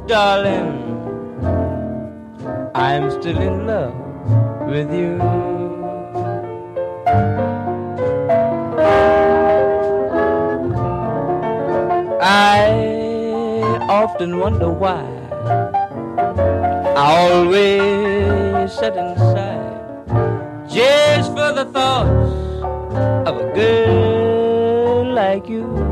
darling, I'm still in love with you. I often wonder why I always sit inside just for the thoughts of a girl like you.